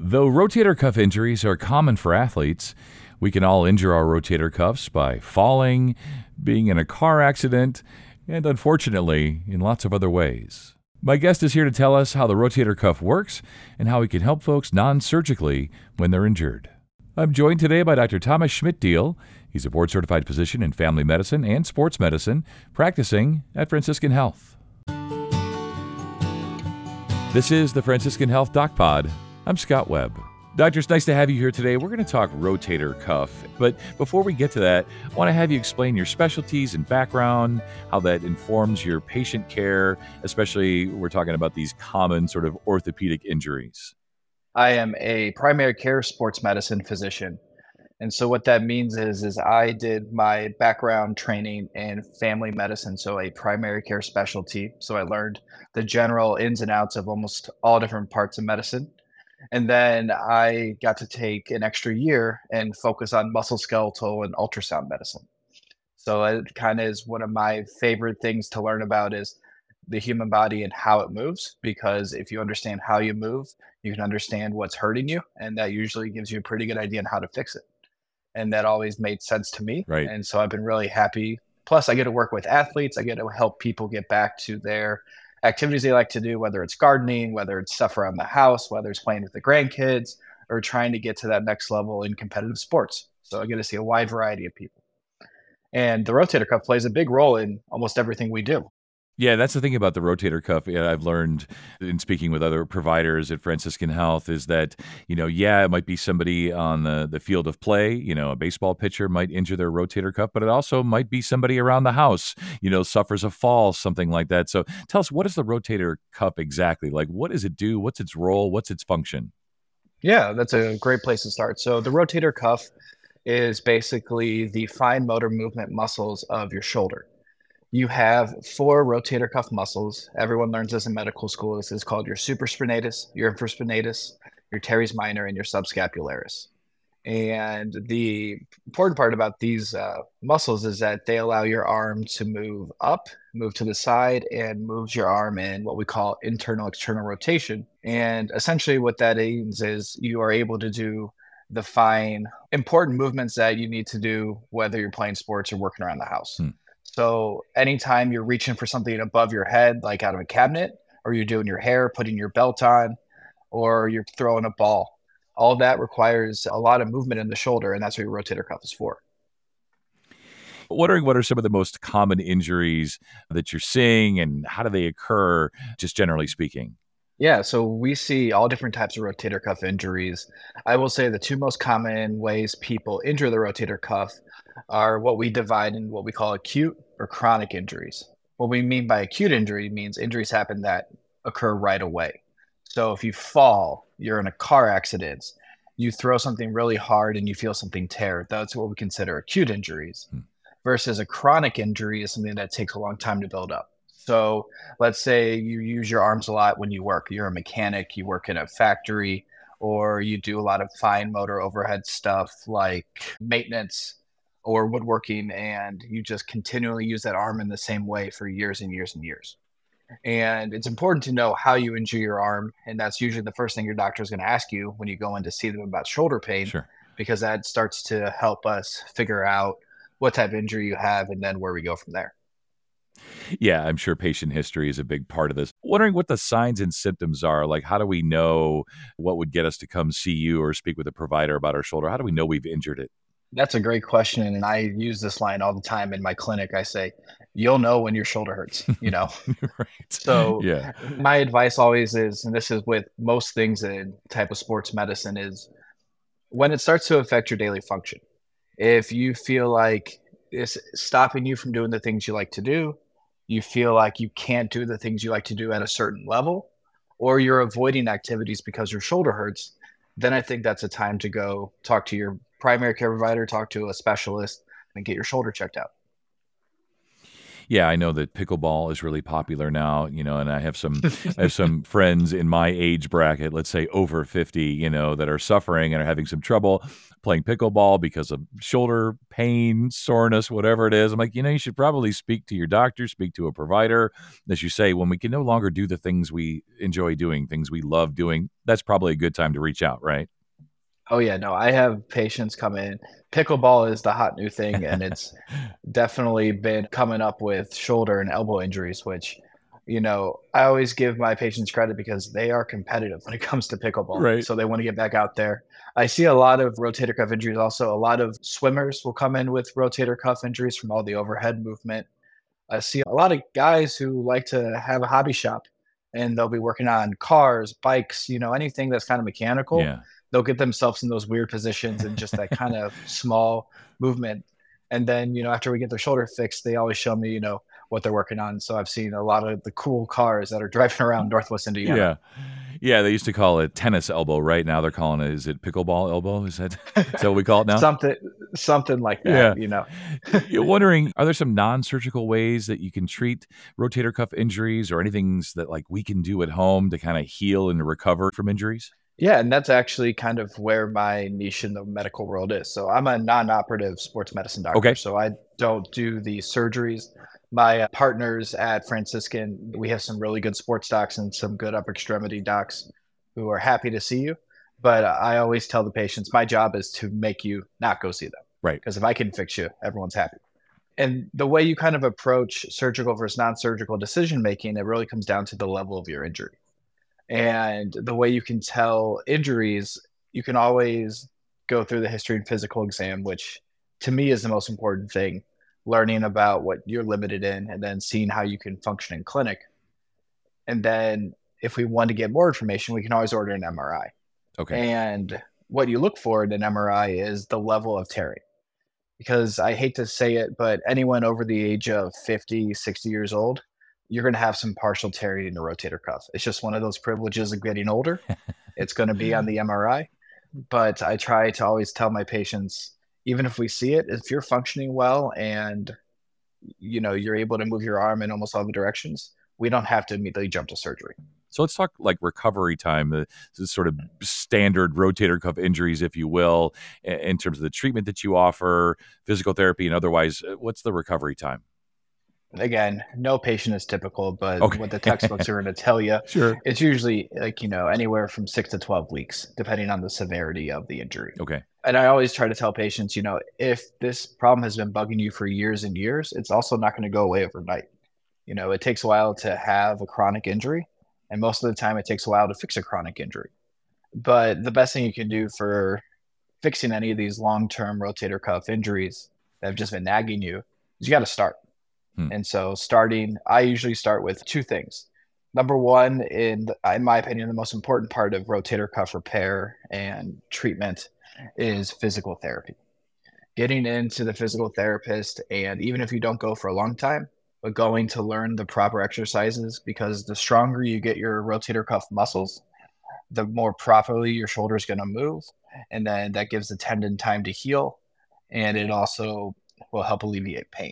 Though rotator cuff injuries are common for athletes, we can all injure our rotator cuffs by falling, being in a car accident, and unfortunately, in lots of other ways. My guest is here to tell us how the rotator cuff works and how we can help folks non-surgically when they're injured. I'm joined today by Dr. Thomas Schmidt-Diehl. He's a board-certified physician in family medicine and sports medicine, practicing at Franciscan Health. This is the Franciscan Health Doc Pod. I'm Scott Webb. Doctor, it's nice to have you here today. We're going to talk rotator cuff. But before we get to that, I want to have you explain your specialties and background, how that informs your patient care, especially we're talking about these common sort of orthopedic injuries. I am a primary care sports medicine physician. And so what that means is I did my background training in family medicine, so a primary care specialty. So I learned the general ins and outs of almost all different parts of medicine. And then I got to take an extra year and focus on musculoskeletal and ultrasound medicine. So it kind of is one of my favorite things to learn about is the human body and how it moves, because if you understand how you move, you can understand what's hurting you, and that usually gives you a pretty good idea on how to fix it. And that always made sense to me. Right. And so I've been really happy. Plus, I get to work with athletes. I get to help people get back to their activities they like to do, whether it's gardening, whether it's stuff around the house, whether it's playing with the grandkids, or trying to get to that next level in competitive sports. So I get to see a wide variety of people. And the rotator cuff plays a big role in almost everything we do. Yeah, that's the thing about the rotator cuff. I've learned in speaking with other providers at Franciscan Health is that, it might be somebody on the field of play, a baseball pitcher might injure their rotator cuff, but it also might be somebody around the house, suffers a fall, something like that. So tell us, what is the rotator cuff exactly? Like, what does it do? What's its role? What's its function? Yeah, that's a great place to start. So the rotator cuff is basically the fine motor movement muscles of your shoulder. You have four rotator cuff muscles. Everyone learns this in medical school. This is called your supraspinatus, your infraspinatus, your teres minor, and your subscapularis. And the important part about these muscles is that they allow your arm to move up, move to the side, and moves your arm in what we call internal external rotation. And essentially, what that means is you are able to do the fine, important movements that you need to do, whether you're playing sports or working around the house. So anytime you're reaching for something above your head, like out of a cabinet, or you're doing your hair, putting your belt on, or you're throwing a ball, all of that requires a lot of movement in the shoulder, and that's what your rotator cuff is for. Wondering what are some of the most common injuries that you're seeing and how do they occur, just generally speaking? Yeah, so we see all different types of rotator cuff injuries. I will say the two most common ways people injure the rotator cuff are what we divide in what we call acute or chronic injuries. What we mean by acute injury means injuries happen that occur right away. So if you fall, you're in a car accident, you throw something really hard and you feel something tear, that's what we consider acute injuries. Versus a chronic injury is something that takes a long time to build up. So let's say you use your arms a lot when you work. You're a mechanic, you work in a factory, or you do a lot of fine motor overhead stuff like maintenance or woodworking, and you just continually use that arm in the same way for years and years and years. And it's important to know how you injure your arm. And that's usually the first thing your doctor is going to ask you when you go in to see them about shoulder pain, Sure. because that starts to help us figure out what type of injury you have and then where we go from there. Yeah, I'm sure patient history is a big part of this. Wondering what the signs and symptoms are. Like, how do we know what would get us to come see you or speak with a provider about our shoulder? How do we know we've injured it? That's a great question. And I use this line all the time in my clinic. I say, you'll know when your shoulder hurts. Right. So Yeah. my advice always is, and this is with most things in type of sports medicine, is when it starts to affect your daily function. If you feel like it's stopping you from doing the things you like to do, you feel like you can't do the things you like to do at a certain level, or you're avoiding activities because your shoulder hurts, then I think that's a time to go talk to your primary care provider, talk to a specialist, and get your shoulder checked out. Yeah, I know that pickleball is really popular now, and I have some friends in my age bracket, let's say over 50, that are suffering and are having some trouble playing pickleball because of shoulder pain, soreness, whatever it is. I'm like, you should probably speak to your doctor, speak to a provider. As you say, when we can no longer do the things we enjoy doing, things we love doing, that's probably a good time to reach out, right? Oh yeah, no, I have patients come in. Pickleball is the hot new thing, and it's definitely been coming up with shoulder and elbow injuries, which, I always give my patients credit because they are competitive when it comes to pickleball. Right. So they want to get back out there. I see a lot of rotator cuff injuries also. A lot of swimmers will come in with rotator cuff injuries from all the overhead movement. I see a lot of guys who like to have a hobby shop and they'll be working on cars, bikes, anything that's kind of mechanical. Yeah. They'll get themselves in those weird positions and just that kind of small movement. And then, after we get their shoulder fixed, they always show me, what they're working on. So I've seen a lot of the cool cars that are driving around Northwest Indiana. Yeah. Yeah, they used to call it tennis elbow. Right now they're calling it, is it pickleball elbow? Is that what we call it now? something something like Yeah. that. You're wondering, are there some non-surgical ways that you can treat rotator cuff injuries or anything that like we can do at home to kind of heal and recover from injuries? Yeah, and that's actually kind of where my niche in the medical world is. So I'm a non-operative sports medicine doctor. Okay. So I don't do the surgeries. My partners at Franciscan, we have some really good sports docs and some good upper extremity docs who are happy to see you. But I always tell the patients, my job is to make you not go see them. Right. Because if I can fix you, everyone's happy. And the way you kind of approach surgical versus non-surgical decision making, it really comes down to the level of your injury. And the way you can tell injuries, you can always go through the history and physical exam, which to me is the most important thing. Learning about what you're limited in and then seeing how you can function in clinic. And then if we want to get more information, we can always order an MRI. Okay. And what you look for in an MRI is the level of tearing. Because I hate to say it, but anyone over the age of 50, 60 years old, you're going to have some partial tearing in the rotator cuff. It's just one of those privileges of getting older. It's going to be on the MRI. But I try to always tell my patients, even if we see it, if you're functioning well and you're able to move your arm in almost all the directions, we don't have to immediately jump to surgery. So let's talk like recovery time, the sort of standard rotator cuff injuries, if you will, in terms of the treatment that you offer, physical therapy, and otherwise. What's the recovery time? Again, no patient is typical, but Okay. what the textbooks are going to tell you, Sure. it's usually like, anywhere from 6 to 12 weeks, depending on the severity of the injury. Okay. And I always try to tell patients, if this problem has been bugging you for years and years, it's also not going to go away overnight. It takes a while to have a chronic injury, and most of the time it takes a while to fix a chronic injury. But the best thing you can do for fixing any of these long-term rotator cuff injuries that have just been nagging you is you got to start. And so I usually start with two things. Number one, in my opinion, the most important part of rotator cuff repair and treatment is physical therapy. Getting into the physical therapist, and even if you don't go for a long time, but going to learn the proper exercises, because the stronger you get your rotator cuff muscles, the more properly your shoulder is going to move. And then that gives the tendon time to heal. And it also will help alleviate pain.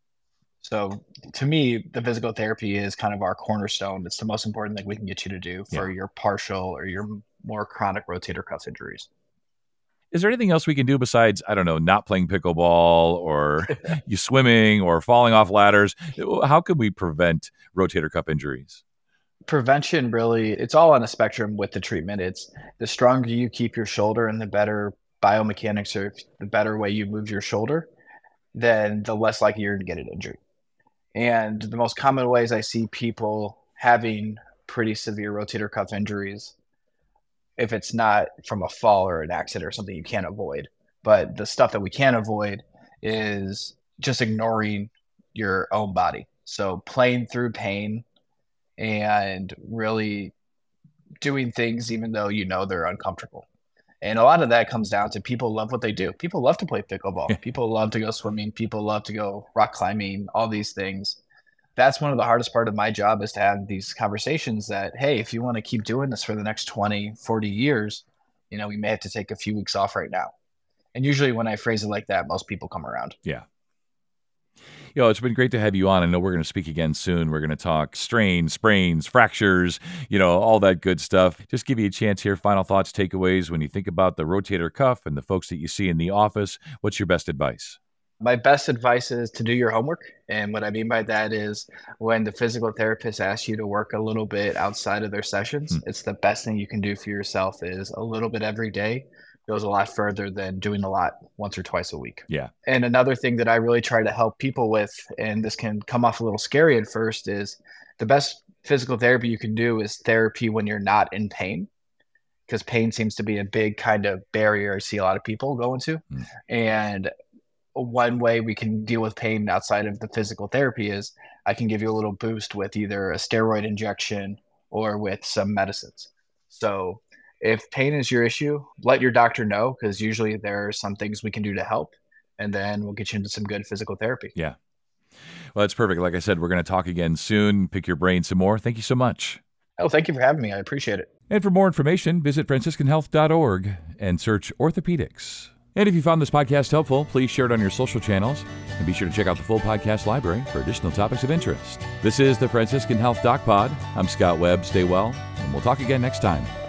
So to me, the physical therapy is kind of our cornerstone. It's the most important thing we can get you to do for your partial or your more chronic rotator cuff injuries. Is there anything else we can do besides, I don't know, not playing pickleball or you swimming or falling off ladders? How can we prevent rotator cuff injuries? Prevention, really, it's all on a spectrum with the treatment. It's the stronger you keep your shoulder and the better biomechanics or the better way you move your shoulder, then the less likely you're to get an injury. And the most common ways I see people having pretty severe rotator cuff injuries, if it's not from a fall or an accident or something you can't avoid, but the stuff that we can avoid is just ignoring your own body. So playing through pain and really doing things even though they're uncomfortable. And a lot of that comes down to people love what they do. People love to play pickleball. People love to go swimming. People love to go rock climbing, all these things. That's one of the hardest part of my job is to have these conversations that, hey, if you want to keep doing this for the next 20, 40 years, we may have to take a few weeks off right now. And usually when I phrase it like that, most people come around. Yeah. It's been great to have you on. I know we're going to speak again soon. We're going to talk strains, sprains, fractures, all that good stuff. Just give you a chance here. Final thoughts, takeaways when you think about the rotator cuff and the folks that you see in the office. What's your best advice? My best advice is to do your homework. And what I mean by that is when the physical therapist asks you to work a little bit outside of their sessions, it's the best thing you can do for yourself is a little bit every day goes a lot further than doing a lot once or twice a week. Yeah. And another thing that I really try to help people with, and this can come off a little scary at first, is the best physical therapy you can do is therapy when you're not in pain, because pain seems to be a big kind of barrier I see a lot of people go into. And one way we can deal with pain outside of the physical therapy is I can give you a little boost with either a steroid injection or with some medicines. So if pain is your issue, let your doctor know, because usually there are some things we can do to help, and then we'll get you into some good physical therapy. Yeah. Well, that's perfect. Like I said, we're going to talk again soon, pick your brain some more. Thank you so much. Oh, thank you for having me. I appreciate it. And for more information, visit franciscanhealth.org and search orthopedics. And if you found this podcast helpful, please share it on your social channels and be sure to check out the full podcast library for additional topics of interest. This is the Franciscan Health Doc Pod. I'm Scott Webb. Stay well, and we'll talk again next time.